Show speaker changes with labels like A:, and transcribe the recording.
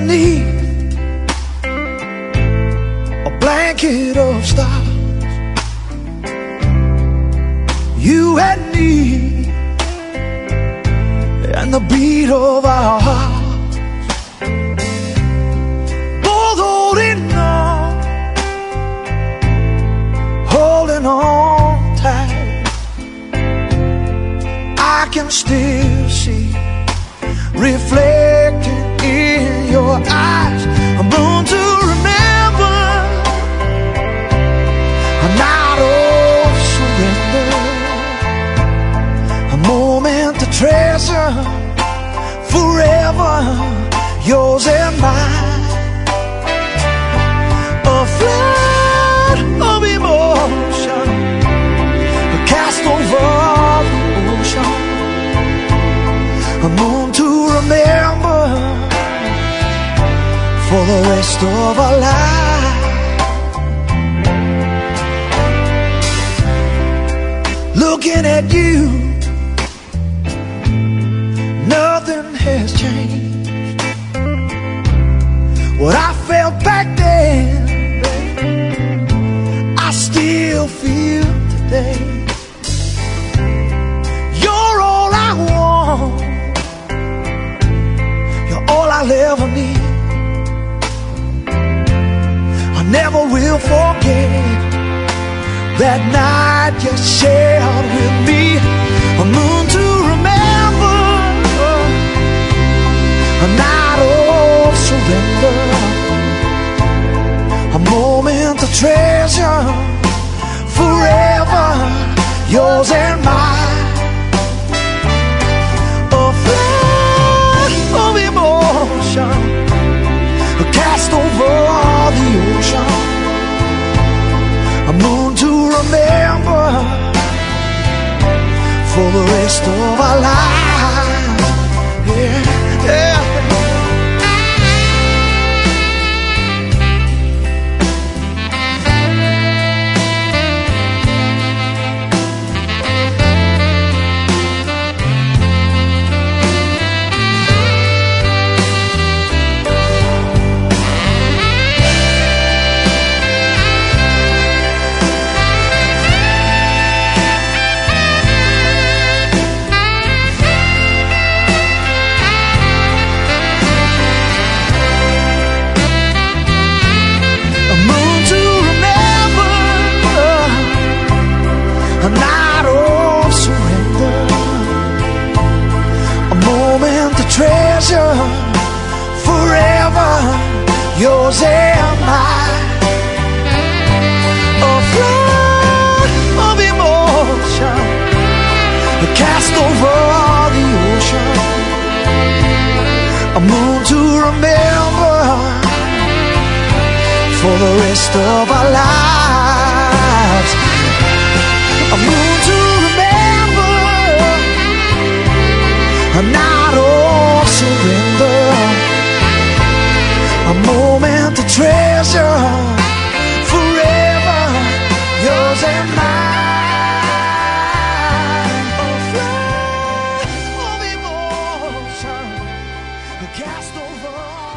A: beneath a blanket of stars. You and me and the beat of our hearts, both holding on tight. I can still see reflected in your eyes. I'm born to remember, a night of surrender, a moment to treasure, forever yours and mine. A flood of emotion cast over the ocean, a moon to remember for the rest of our life. Looking at you, nothing has changed. What I felt back then, I still feel today. You're all I want, you're all I'll ever need. I never will forget that night you shared with me. A moon to remember, a night of surrender, a moment to treasure, forever yours and mine. A flood of emotion cast over the ocean, a moon to remember for the rest of our lives. Yeah, yeah. A night of surrender, a moment to treasure, forever yours and mine. A flood of emotion cast over the ocean, a moon to remember for the rest of our lives. A moon to remember, a night of surrender, a moment to treasure, forever yours and mine. A flood of emotion cast over